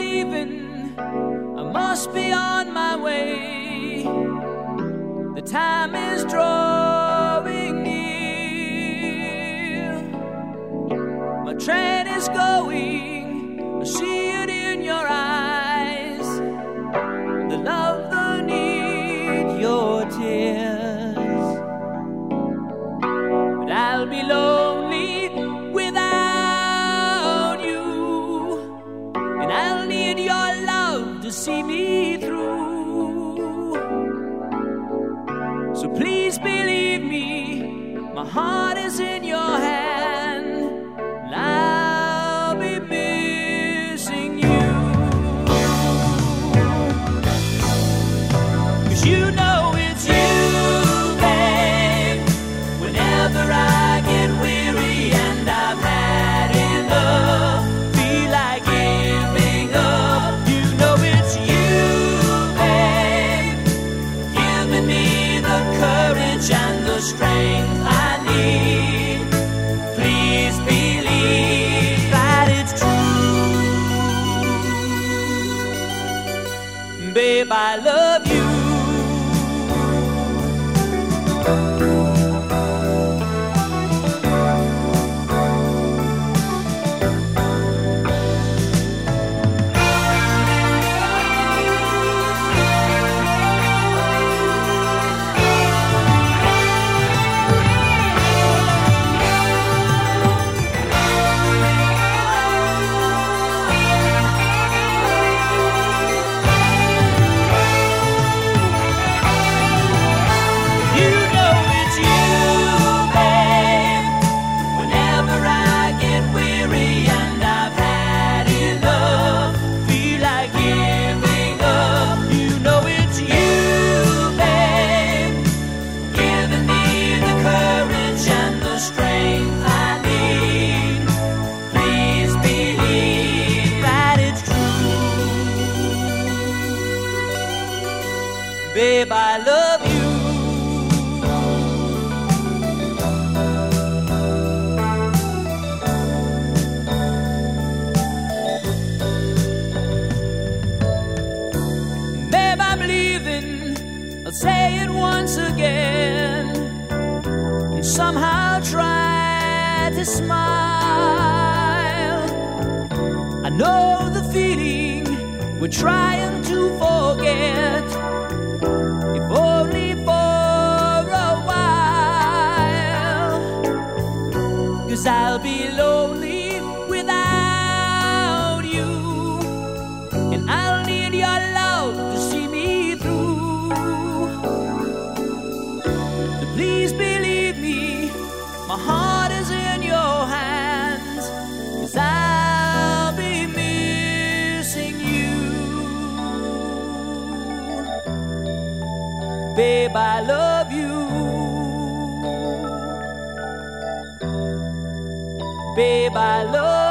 leaving, I must be on my way. The time is drawing near. My train is going, I see it in your eyes. The love, the need, your tears. But I'll be lonely without you, and I'll need your love to see me through. So please believe me, my heart is in your hand, and I'll be missing you. 'Cause you know it's you, babe. Whenever I get weary and I've had enough, feel like giving up, you know it's you, babe, giving me the courage and the strength I need. Please believe that it's true. Babe, I love you. Babe, I love you. Babe, I'm leaving. I'll say it once again, and somehow try to smile. I know the feeling we're trying to forget, if only for a while. 'Cause I'll be lonely without you, and I'll need your love to see me through. So please believe me, my heart is in your hands, 'cause I'll be missing you. Babe, I love you. Babe, I love you.